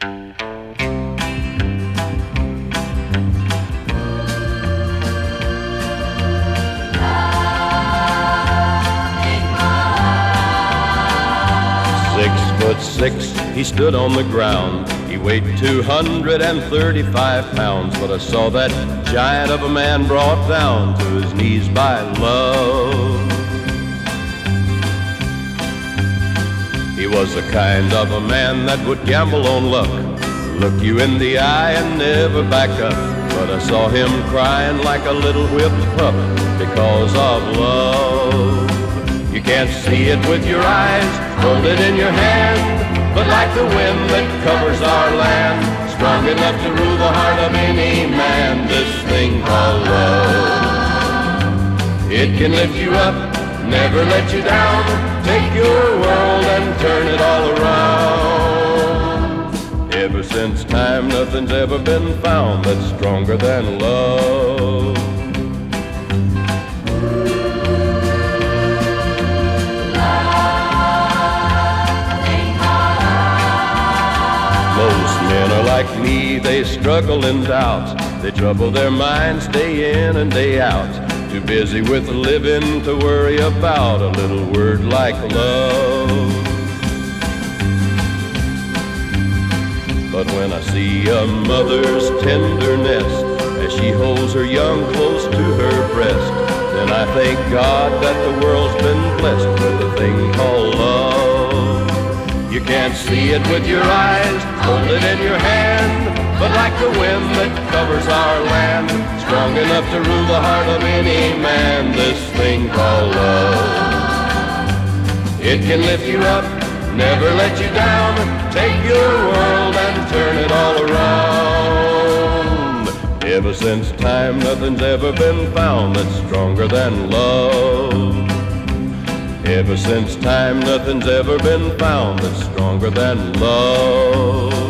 "6'6", he stood on the ground. He weighed 235 pounds, but I saw that giant of a man brought down to his knees by love. He was the kind of a man that would gamble on luck, look you in the eye and never back up. But I saw him crying like a little whipped pup because of love. You can't see it with your eyes, hold it in your hand, but like the wind that covers our land, strong enough to rule the heart of any man, this thing called love. It can lift you up, never let you down, take your world and turn it all around. Ever since time, nothing's ever been found that's stronger than love. Most men are like me, they struggle in doubts, they trouble their minds day in and day out, too busy with living to worry about a little word like love. But when I see a mother's tenderness as she holds her young close to her breast, then I thank God that the world's been blessed with a thing called love. You can't see it with your eyes, hold it in your hand, but like the wind that covers our land, strong enough to rule the heart of any man, this thing called love. It can lift you up, never let you down, take your world and turn it all around. Ever since time, nothing's ever been found that's stronger than love. Ever since time, nothing's ever been found that's stronger than love.